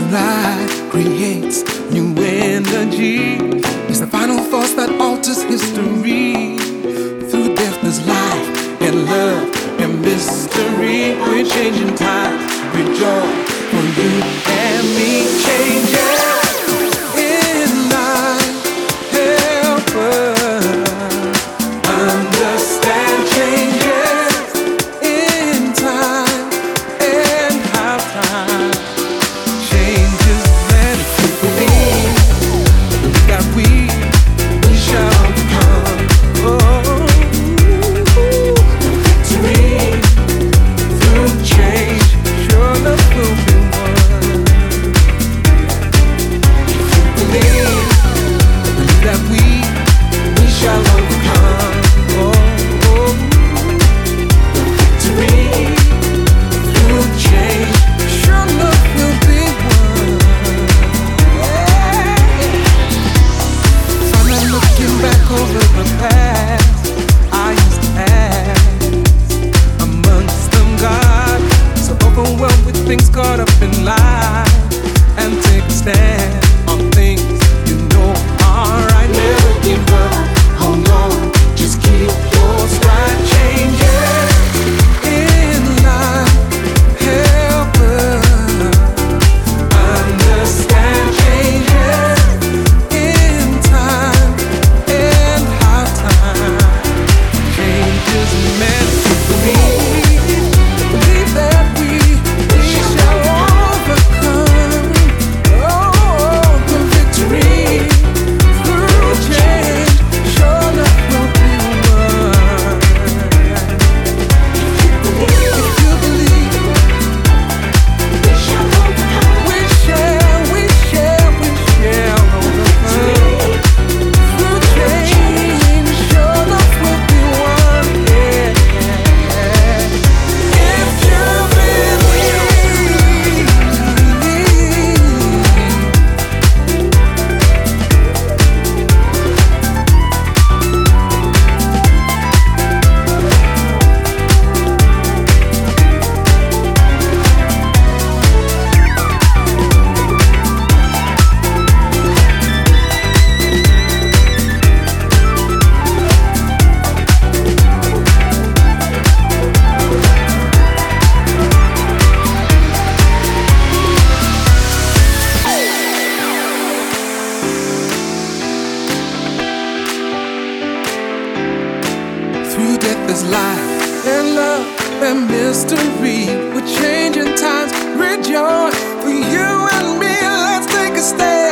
light creates new energy. It's the final force that alters history. Through death there's life and love and mystery. We're changing times, rejoice for you and me. Changes in life, help us understand changes in time and how time changes. And if you believe that we shall overcome. Oh, victory through change, sure love will be won. If you believe that we shall overcome. Oh, victory through change, sure love will be won. So I'm not looking back over the past. I used to ask amongst them, God, so overwhelmed with things caught up in life, and take a stand on things you know are right. Never give up, oh no, just keep your stride. Changes in life, help us understand changes in time and how time changes meant to be. Believe that we shall overcome. Oh, the victory through change, sure love will be won. If you believe, we shall overcome. We shall overcome. Through change, sure love will be won. Yeah. If you believe. Through death is life and love and mystery. We're changing times, rejoice for you and me. Let's take a stand.